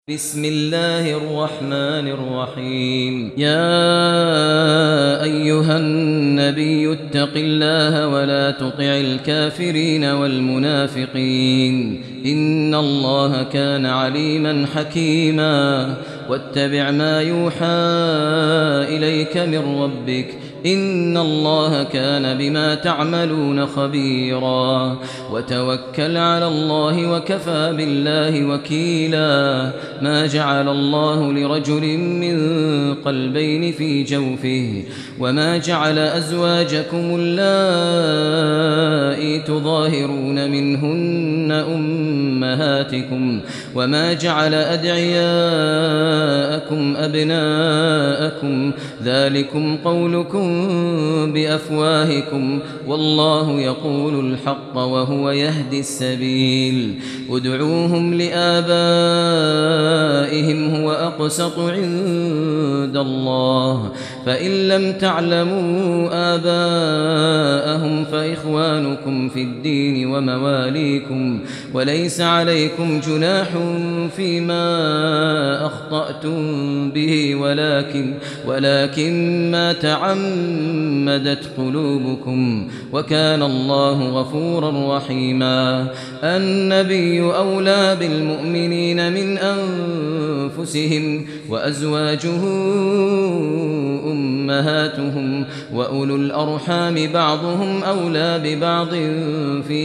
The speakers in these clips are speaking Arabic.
بسم الله الرحمن الرحيم يا أيها النبي اتق الله ولا تطع الكافرين والمنافقين إن الله كان عليما حكيما واتبع ما يوحى إليك من ربك إن الله كان بما تعملون خبيرا وتوكل على الله وكفى بالله وكيلا ما جعل الله لرجل من قلبين في جوفه وما جعل أزواجكم اللائي تظاهرون منهن أمهاتكم وما جعل أدعياءكم أبناءكم ذلكم قولكم بأفواهكم والله يقول الحق وهو يهدي السبيل ادعوهم لآبائهم هو أقسط عند الله فإن لم تعلموا آباءهم فإخوانكم في الدين ومواليكم وليس عليكم جناح فيما أخطأتم به ولكن ما تعمدت قلوبكم وكان الله غفورا رحيما النبي أولى بالمؤمنين من أنفسهم وأزواجه أمهاتهم وأولو الأرحام بعضهم أولى ببعض في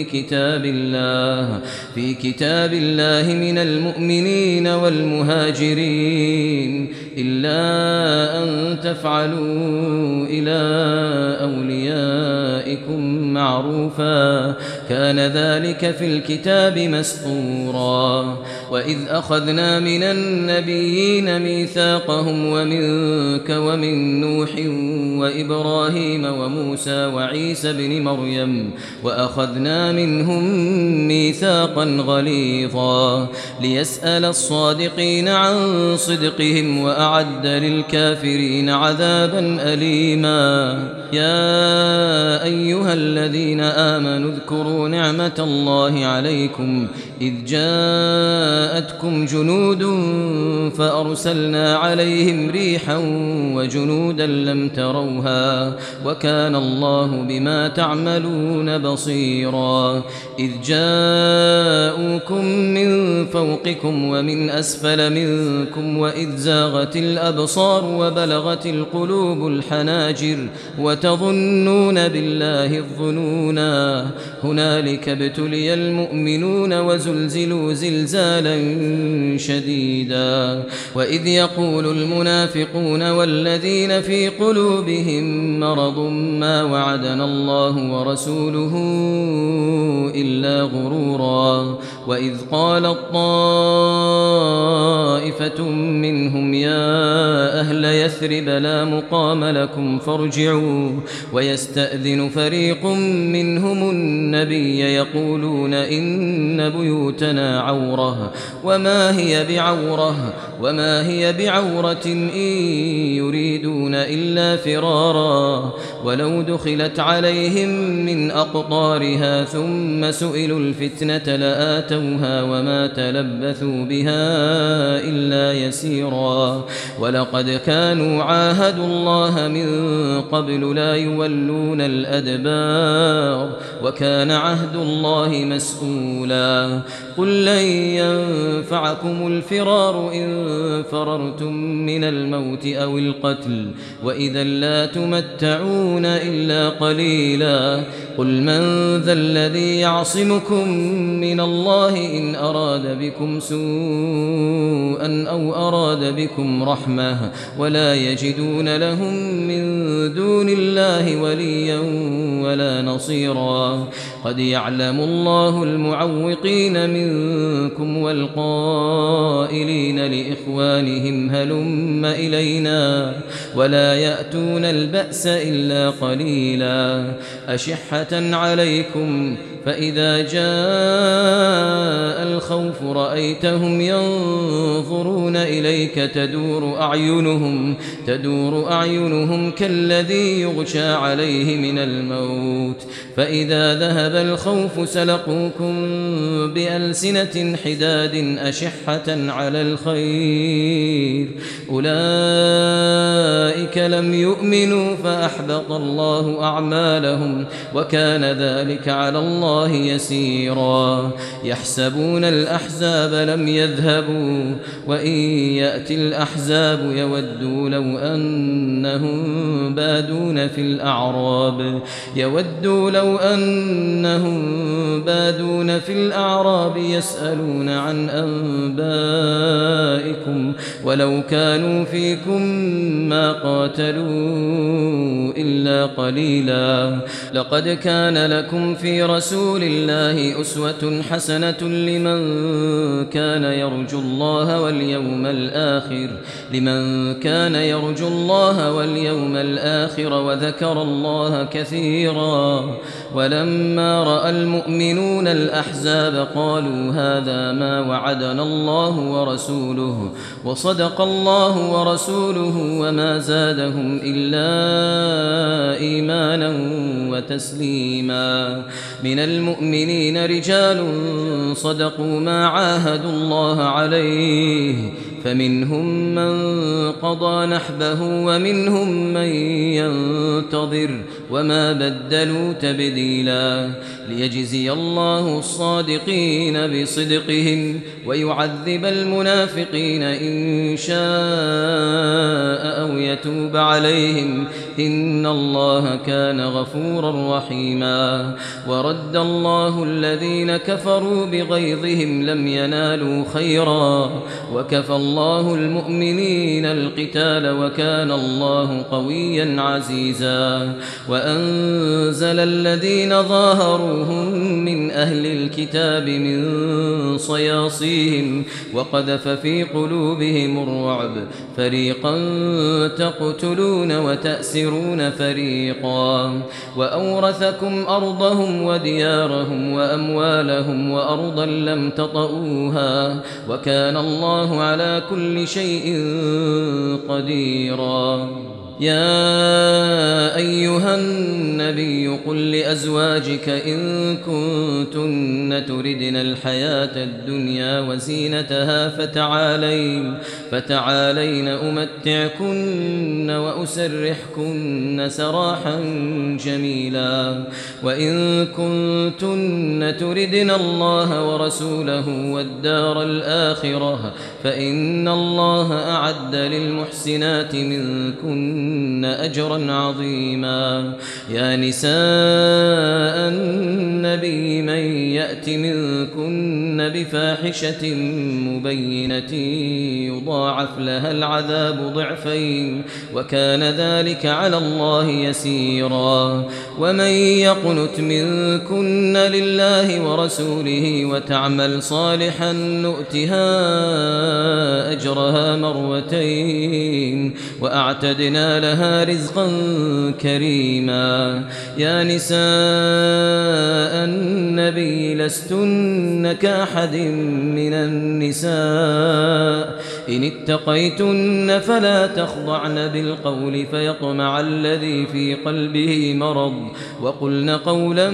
كتاب الله من المؤمنين والمهاجرين إلا أن تفعلوا إلى أوليائكم معروفا كان ذلك في الكتاب مسطورا وإذ أخذنا من النبيين ميثاقهم ومنك ومن نوح وإبراهيم وموسى وعيسى بن مريم وأخذنا منهم ميثاقا غليظا ليسأل الصادقين عن صدقهم وأعد للكافرين عذابا أليما يا أيها الذين آمنوا اذكروا نعمة الله عليكم إذ جاءتكم جنود فأرسلنا عليهم ريحا وجنودا لم تروها وكان الله بما تعملون بصيرا إذ جاءوكم من فوقكم ومن أسفل منكم وإذ زاغت الأبصار وبلغت القلوب الحناجر وتظنون بالله الظنونا هنالك ابتلي المؤمنون وزلزلوا زلزالا شديدا وإذ يقول المنافقون والذين في قلوبهم مرض ما وعدنا الله ورسوله إلا غرورا وإذ قالت طائفة منهم يا أهل يثرب لا مقام لكم فارجعوا ويستأذن فريق منهم النبي يقولون إن بيوتنا عورة وما هي بعورة إن يريدون إلا فرارا ولو دخلت عليهم من أقطارها ثم سئلوا الفتنة لآتوها وما تلبثوا بها إلا يسيرا ولقد كانوا عاهدوا الله من قبل لا يولون الأدبار وكان عهد الله مسؤولا قل لن ينفعكم الفرار إن فررتم من الموت أو القتل وإذا لا تمتعون إلا قليلا قل من ذا الذي يعصمكم من الله إن أراد بكم سوءا أو أراد بكم رحمة ولا يجدون لهم من دون الله وليا ولا نصيرا قد يعلم الله المعوقين منكم والقائلين لإخوانهم هلم إلينا ولا يأتون البأس إلا قليلا أشحة عليكم فإذا جاء الخوف رأيتهم ينظرون إليك تدور أعينهم كالذي يغشى عليه من الموت فإذا ذهب الخوف سلقوكم بألسنة حداد أشحة على الخير أولئك لم يؤمنوا فأحبط الله أعمالهم وكان ذلك على الله يسيرا يحسبون الأحزاب لم يذهبوا وإن يأتي الأحزاب يودوا لو أنهم بادون في الأعراب يسألون عن أنبائكم ولو كانوا فيكم ما قاتلوا إلا قليلا لقد كان لكم في رسول الله أسوة حسنة لمن كان يرجو الله واليوم الآخر وذكر الله كثيرا ولما رأى المؤمنون الأحزاب قالوا هذا ما وعدنا الله ورسوله وصدق الله ورسوله وما زادهم إلا إيمانا وتسليما من المؤمنين رجال صدقوا ما عاهدوا الله عليه فمنهم من قضى نحبه ومنهم من ينتظر وما بدلوا تبديلا ليجزي الله الصادقين بصدقهم ويعذب المنافقين إن شاء أو يتوب عليهم إن الله كان غفورا رحيما ورد الله الذين كفروا بغيظهم لم ينالوا خيرا وكفى الله المؤمنين القتال وكان الله قويا عزيزا وأنزل الذين ظاهروهم من أهل الكتاب من صياصيهم وقذف في قلوبهم الرعب فريقا تقتلون وتأسرون فريقا وأورثكم أرضهم وديارهم وأموالهم وأرضا لم تطئوها وكان الله على كل شيء قديرا يا أيها النبي قل لأزواجك إن كنتن تردن الحياة الدنيا وزينتها فتعالين أمتعكن وأسرحكن سراحا جميلا وإن كنتن تردن الله ورسوله والدار الآخرة فإن الله أعد للمحسنات منكن أجرا عظيما يا نساء النبي من يأت منكن بفاحشة مبينة يضاعف لها العذاب ضعفين وكان ذلك على الله يسيرا ومن يقنت منكن لله ورسوله وتعمل صالحا نؤتها أجرها مرتين وأعتدنا لها رزقا كريما يا نساء النبي لستن كأحد من النساء إن اتقيتن فلا تخضعن بالقول فيطمع الذي في قلبه مرض وقلن قولا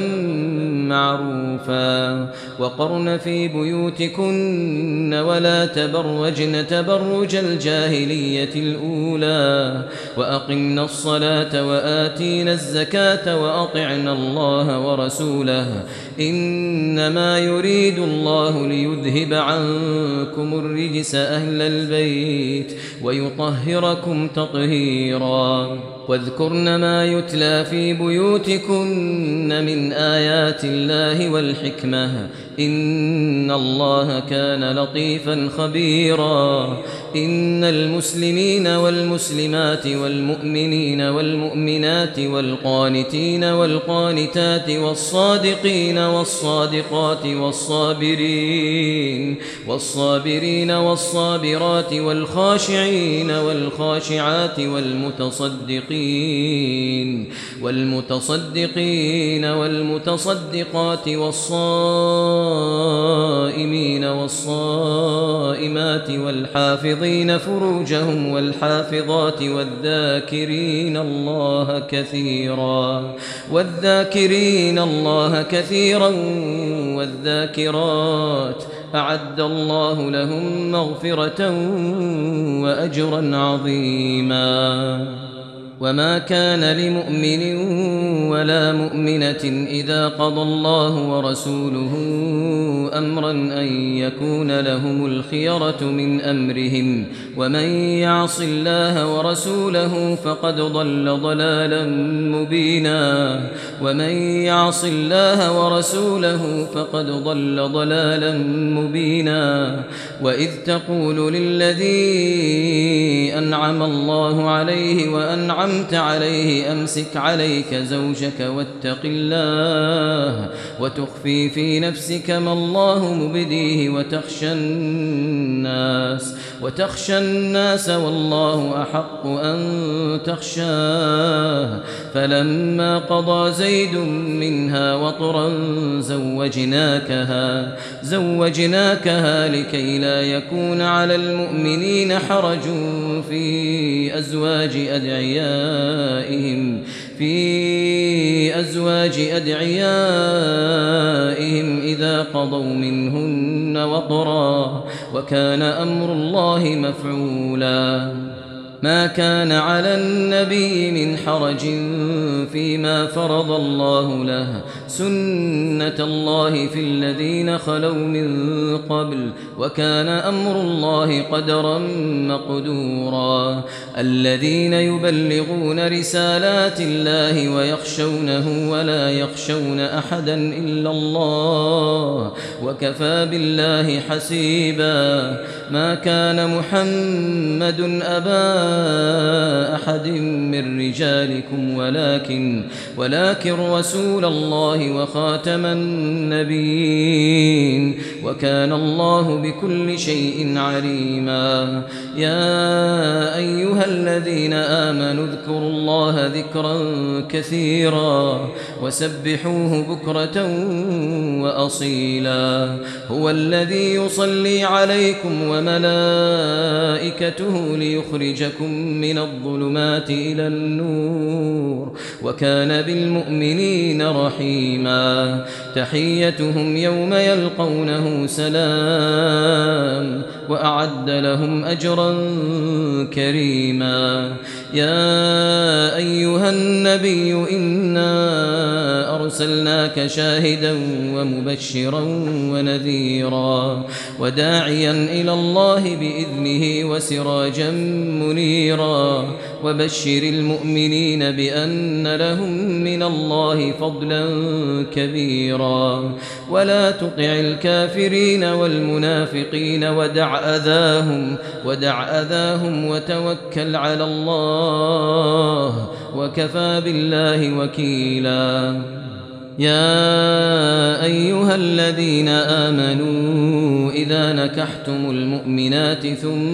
معروفا وقرن في بيوتكن ولا تبرجن تبرج الجاهلية الأولى وأقمنا الصلاة وآتينا الزكاة وأطعنا الله ورسوله إنما يريد الله ليذهب عنكم الرجس أهل البيت ويطهركم تطهيرا واذكرن ما يتلى في بيوتكن من آيات الله والحكمة إن الله كان لطيفا خبيرا إن المسلمين والمسلمات والمؤمنين والمؤمنات والقانتين والقانتات والصادقين والصادقات والصابرين والصابرات والخاشعين والخاشعات والمتصدقين والمتصدقات والصائمين والصائمين والصائمات والحافظين فروجهم والحافظات والذاكرين الله كثيرا والذاكرات أعد الله لهم مغفرة وأجرا عظيما. وما كان لمؤمن ولا مؤمنة إذا قضى الله ورسوله أمرا أن يكون لهم الخيرة من أمرهم ومن يعص الله ورسوله فقد ضل ضلالا مبينا. وإذ تقول للذي أنعم الله عليه وأنعمت عليه أمسك عليك زوجك واتق الله وتخفي في نفسك ما الله مبديه وتخشى الناس والله أحق أن تخشاه. فلما قضى زيد منها وطرا زوجناكها لكي لا يكون على المؤمنين حرج في أزواج أدعيائهم إذا قضوا منهن وطرا وكان أمر الله مفعولا. ما كان على النبي من حرج فيما فرض الله له سنة الله في الذين خلوا من قبل وكان أمر الله قدرا مقدورا. الذين يبلغون رسالات الله ويخشونه ولا يخشون أحدا إلا الله وكفى بالله حسيبا. ما كان محمد أبا أحد من رجالكم ولكن رسول الله وخاتم النبيين وكان الله بكل شيء عليما. يا أيها الذين آمنوا اذكروا الله ذكرا كثيرا وسبحوه بكرة وأصيلا. هو الذي يصلي عليكم وملائكته ليخرجكم من الظلمات إلى النور وكان بالمؤمنين رحيما. تحيتهم يوم يلقونه سلام وأعد لهم أجرا كريما. يا أيها النبي إنا أرسلناك شاهدا ومبشرا ونذيرا وداعيا إلى الله بإذنه وسراجا منيرا. وبشر المؤمنين بأن لهم من الله فضلا كبيرا. ولا تطع الكافرين والمنافقين ودع أذاهم وتوكل على الله وكفى بالله وكيلا. يا أيها الذين آمنوا إذا نكحتم المؤمنات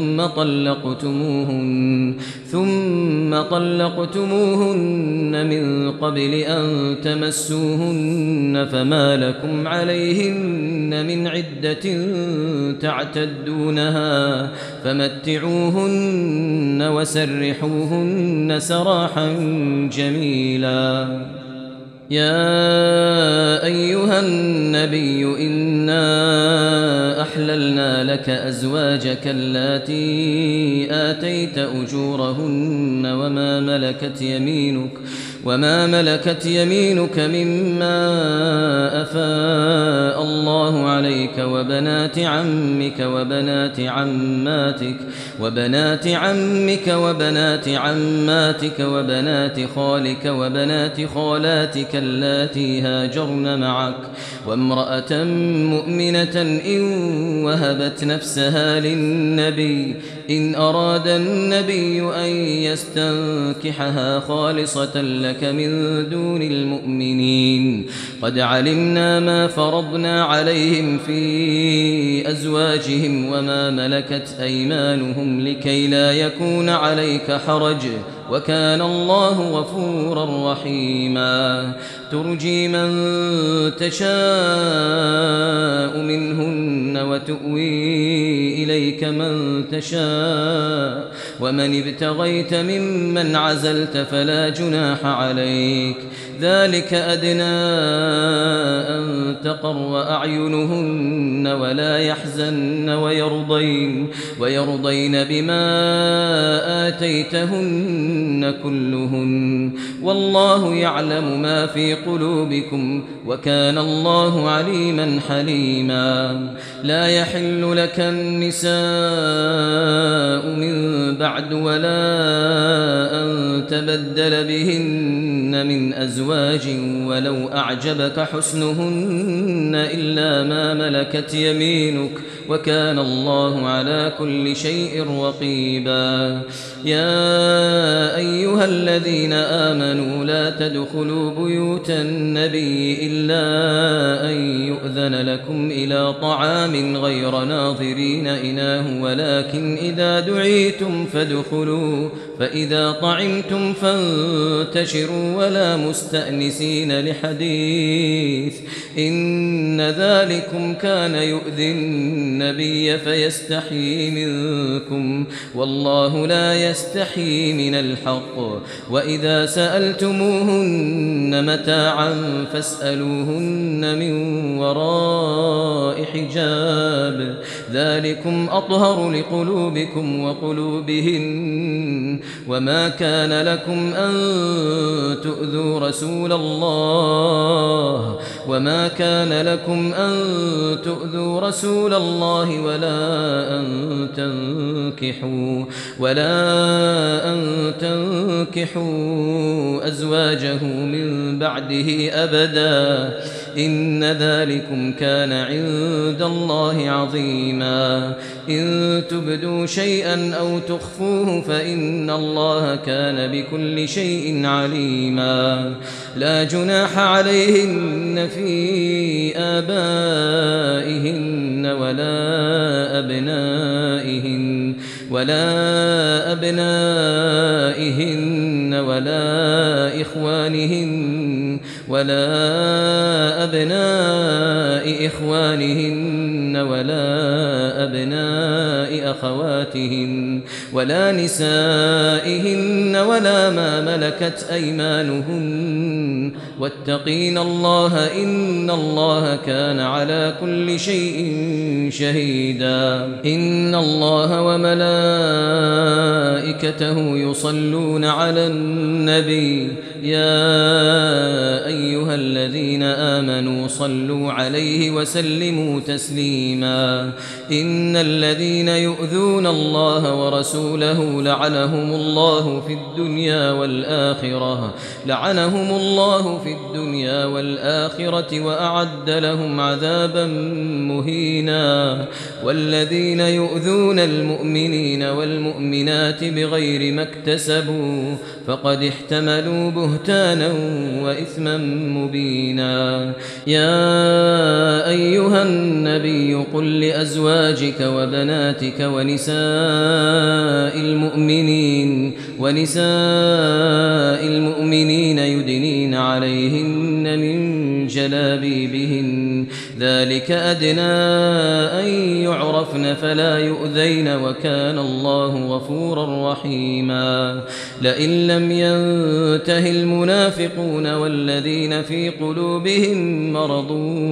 ثم طلقتموهن من قبل أن تمسوهن فما لكم عليهن من عدة تعتدونها فمتعوهن وسرحوهن سراحا جميلا. يا أيها النبي إنا أحللنا لك أزواجك اللاتي آتيت أجورهن وما ملكت يمينك مما أفاء الله عليك وبنات عمك وبنات عماتك وبنات خالك وبنات خالاتك اللاتي هاجرن معك وامرأة مؤمنة إن وهبت نفسها للنبي إن أراد النبي أن يستنكحها خالصة لك من دون المؤمنين. قد علمنا ما فرضنا عليهم في أزواجهم وما ملكت أيمانهم لكي لا يكون عليك حرج وكان الله غفورا رحيما ترجي من تشاء منهن وتؤوي إليك من تشاء ومن ابتغيت ممن عزلت فلا جناح عليك ذلك أدنى أن تقر أعينهن ولا يحزن ويرضين بما آتيتهن كلهن والله يعلم ما في قلوبكم وكان الله عليما حليما لا يحل لك النساء من بعد ولا أن تبدل بهن من أزواج ولو أعجبك حسنهن إلا ما ملكت يمينك وكان الله على كل شيء رقيبا يا أيها الذين آمنوا لا تدخلوا بيوت النبي إلا أن يؤذن لكم إلى طعام غير ناظرين إناه ولكن إذا دعيتم فادخلوا فإذا طعمتم فانتشروا ولا مستأنسين لحديث إن ذلكم كان يؤذي النبي فيستحيي منكم والله لا يستحيي من الحق وإذا سألتموهن متاعا فاسألوهن من وراء حجاب ذلكم أطهر لقلوبكم وقلوبهن وما كان لكم أن تؤذوا رسول الله ولا أن تنكحوا أزواجه من بعده أبدا إن ذلكم كان عند الله عظيما إن تبدوا شيئا أو تخفوه فإن الله كان بكل شيء عليما لا جناح عليهن في آبائهن ولا أبنائهن ولا أبناء إخوانهن ولا أبناء أخواتهن ولا نسائهن ولا ما ملكت أيمانهن واتقين الله إن الله كان على كل شيء شهيدا إن الله وملائكته يصلون على النبي يا أيها الذين آمنوا صلوا عليه وسلموا تسليما إن الذين يؤذون الله ورسوله لعنهم الله في الدنيا والآخرة وأعد لهم عذابا مهينا والذين يؤذون المؤمنين والمؤمنات بغير ما اكتسبوا فقد احتملوا بهتانا وإثما مبينا يا أيها النبي قل لأزواجك وبناتك ونساء المؤمنين يدنين عليهن من جلابيبهن ذلك أدنى أن يعرفن فلا يؤذين وكان الله غفورا رحيما لئن لم ينته المنافقون والذين في قلوبهم مرض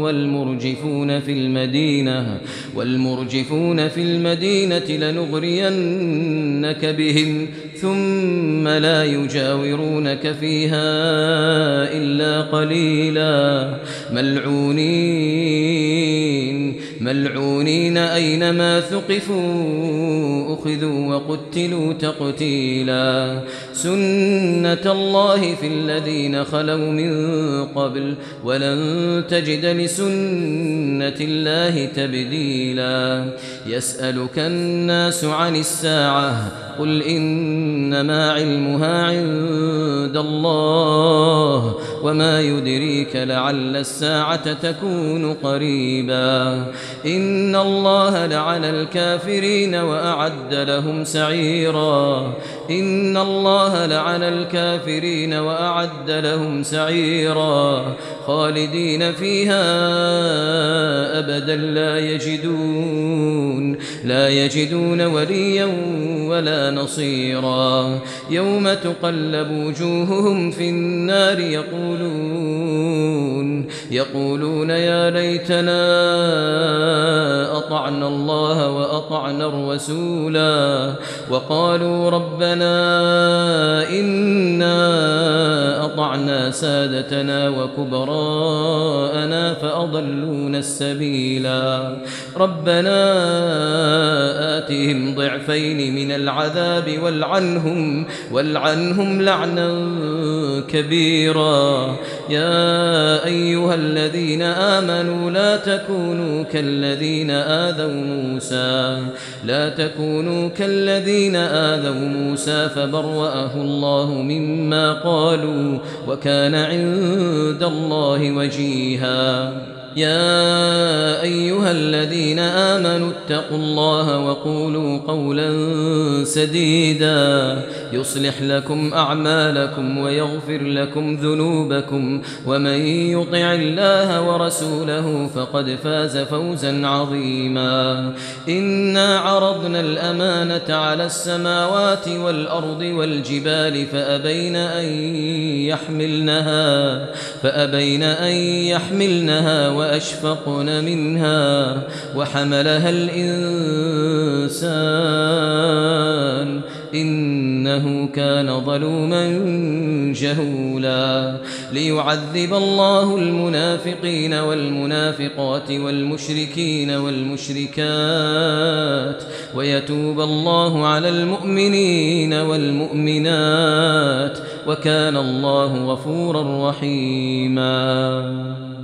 والمرجفون في المدينة لنغرينك بهم ثم لا يجاورونك فيها إلا قليلا ملعونين أينما ثقفوا أخذوا وقتلوا تقتيلا سنة الله في الذين خلوا من قبل ولن تجد لسنة الله تبديلا يسألك الناس عن الساعة قل إنما علمها عند الله وما يدريك لعل الساعة تكون قريبا إن الله لعن الكافرين وأعد لهم سعيرا إن الله لعن الكافرين وأعد لهم سعيرا خالدين فيها أبدا لا يجدون وليا ولا نصيرا يوم تقلب وجوههم في النار يقولون يا ليتنا أطعنا الله وأطعنا الرسولا وقالوا ربنا إنا أطعنا سادتنا وكبراءنا فأضلونا السبيلا ربنا آتهم ضعفين من العذاب والعنهم لعنا كبيرا يا أيها الذين آمنوا لا تكونوا كالذين آذوا موسى فبرأه الله مما قالوا وكان عند الله وجيها يا أيها الذين آمنوا اتقوا الله وقولوا قولا سديدا يصلح لكم أعمالكم ويغفر لكم ذنوبكم ومن يطع الله ورسوله فقد فاز فوزا عظيما إنا عرضنا الأمانة على السماوات والأرض والجبال فأبين أن يحملنها وأشفقن منها وحملها الإنسان إنه كان ظلوما جهولا ليعذب الله المنافقين والمنافقات والمشركين والمشركات ويتوب الله على المؤمنين والمؤمنات وكان الله غفورا رحيما